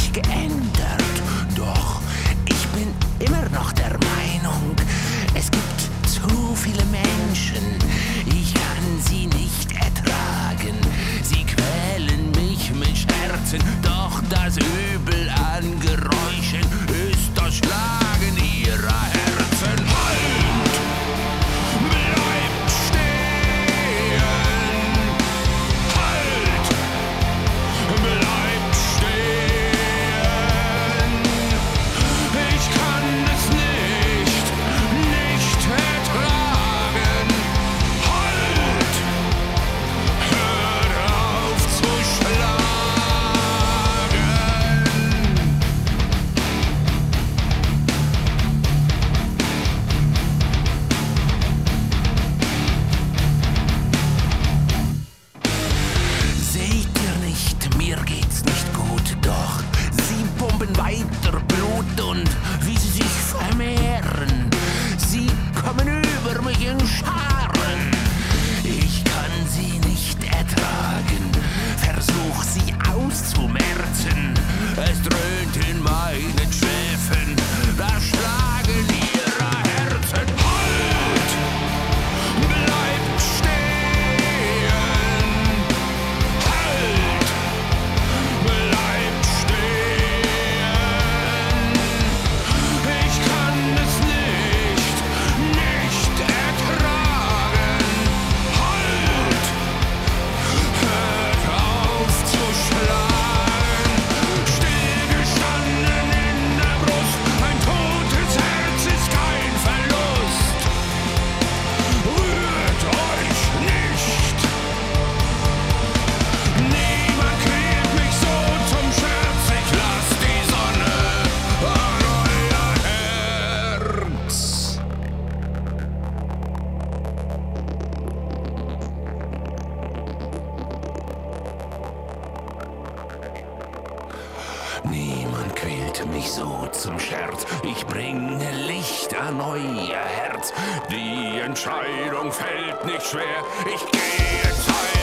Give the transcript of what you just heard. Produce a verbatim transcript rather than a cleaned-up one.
sich geändert, doch ich bin immer noch der Meinung, es gibt zu viele Menschen, ich kann sie nicht ertragen. Sie quälen mich mit Scherzen, doch das Übel an Geräuschen ist das Schlagen ihrer Herzen. Halt! Bleibt stehen! Halt! Bleibt stehen! Ich kann es nicht, nicht ertragen. Halt! Hört auf zu schlagen! Seht ihr nicht, mir geht's nicht gut, doch sie pumpen weiter Blut und wie sie sich vermehren, sie kommen über mich in Scharen. Ich kann sie nicht ertragen, versuch sie auszumerzen, es dröhnt in meinen Schläfen, das Schlagen ihrer Herzen. Halt! Bleibt stehen! Halt! Bleibt stehen! Ich kann es nicht, nicht ertragen. Halt! Hört auf zu schlagen. Stillgestanden in der Brust, ein totes Herz ist kein Verlust. Rührt euch nicht. Niemand quält mich so zum Scherz, ich lass die Sonne an euer Herz. Niemand quält mich so zum Scherz, ich bringe Licht an euer Herz. Die Entscheidung fällt nicht schwer, ich gehe Zeit.